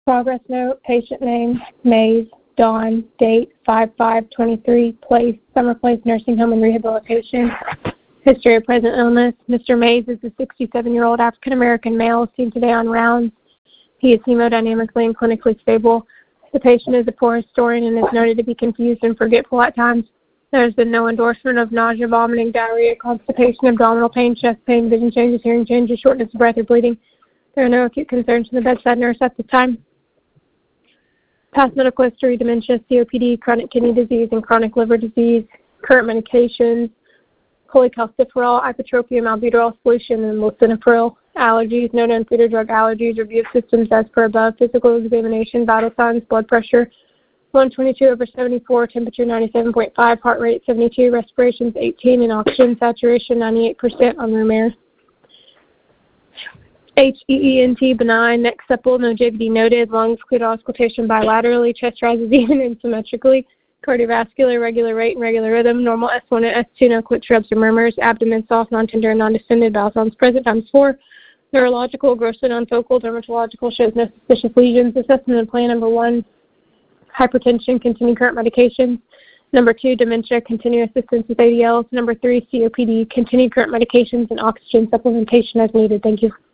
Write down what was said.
Progress note, patient name, Mays, Dawn, date 5/5/23, place, Summer Place Nursing Home and Rehabilitation. History of present illness. Mr. Mays is a 67-year-old African-American male seen today on rounds. He is hemodynamically and clinically stable. The patient is a poor historian and is noted to be confused and forgetful at times. There has been no endorsement of nausea, vomiting, diarrhea, constipation, abdominal pain, chest pain, vision changes, hearing changes, shortness of breath, or bleeding. There are no acute concerns from the bedside nurse at this time. Past medical history, dementia, COPD, chronic kidney disease, and chronic liver disease. Current medications, cholecalciferol, ipratropium, albuterol solution, and lisinopril. Allergies, no known food or drug allergies. Review of systems as per above. Physical examination, vital signs, blood pressure 122/74, temperature 97.5, heart rate 72, respirations 18, and oxygen saturation 98% on room air. HEENT, benign, neck supple, no JVD noted, lungs clear to auscultation bilaterally, chest rises even and symmetrically, cardiovascular, regular rate and regular rhythm, normal S1 and S2, no quick shrubs or murmurs, abdomen soft, non-tender, and non-distended, bowel sounds present, ×4. Neurological, grossly non-focal, dermatological, shows no suspicious lesions. Assessment and plan number 1, hypertension, continue current medications. Number 2, dementia, continue assistance with ADLs. Number 3, COPD, continue current medications and oxygen supplementation as needed. Thank you.